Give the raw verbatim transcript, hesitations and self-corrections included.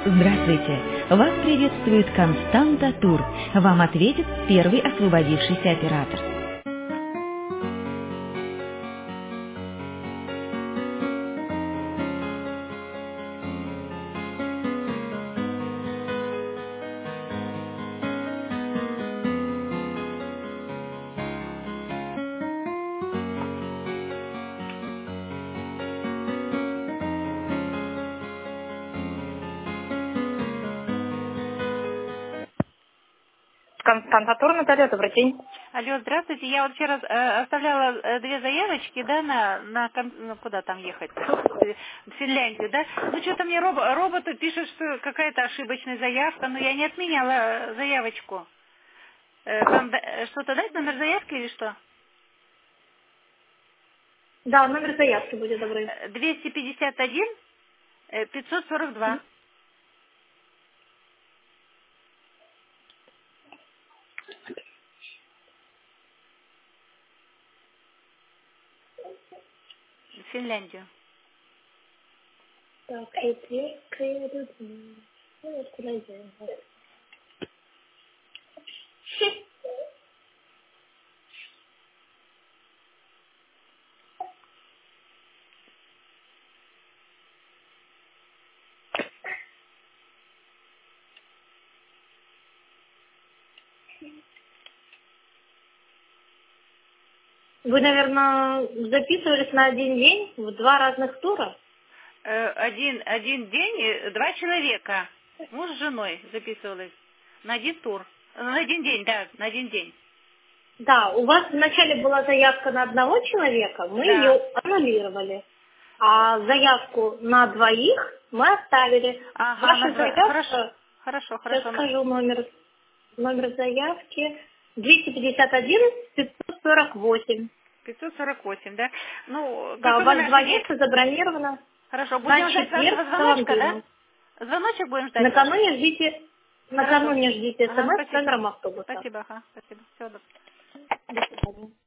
Здравствуйте! Вас приветствует Константа Тур. Вам ответит первый освободившийся оператор. Константа Тур, Наталья, добрый день. Алло, здравствуйте. Я вот вчера э, оставляла э, две заявочки, да, на, на кон- ну, куда там ехать-то? Господи, в Финляндию, да? Ну, что-то мне роб- робот пишет, что какая-то ошибочная заявка, но я не отменяла э, заявочку. Э, вам да- э, что-то дать, номер заявки или что? Да, номер заявки будет добрый. Э, двести пятьдесят один э, пятьсот сорок два. В Финляндию. Так, и приедут. Ну, вот куда идем. Вы, наверное, записывались на один день в два разных тура? Э, один, один день, э, два человека. Муж с женой записывалась. На один тур. Э, На один день, да, на один день. Да, у вас вначале была заявка на одного человека, мы Да. ее аннулировали. А заявку на двоих мы оставили. Ага, на Ваша два. Хорошо, заявка, хорошо, сейчас хорошо. на- скажу номер, номер заявки, двести пятьдесят один пятьсот сорок восемь. пятьсот сорок восемь, да? Ну, Да, у каковы вас два наши места действия? забронировано Хорошо, на будем ждать четверг вашего в звоночка, да? Коломбину. Звоночек будем ждать ваш? Накануне ждите, Хорошо. накануне ждите Ага, смс с спасибо. номером автобуса. Спасибо, ага, спасибо. Всего доброго. До свидания.